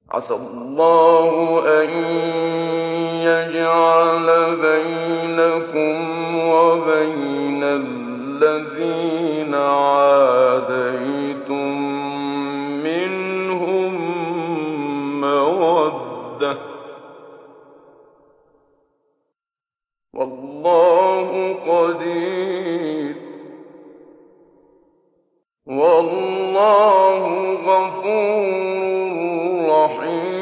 عسى الله أن يجعل بينكم وبين الذين عاديتم منهم مودة، والله قدير، والله غفور رحيم.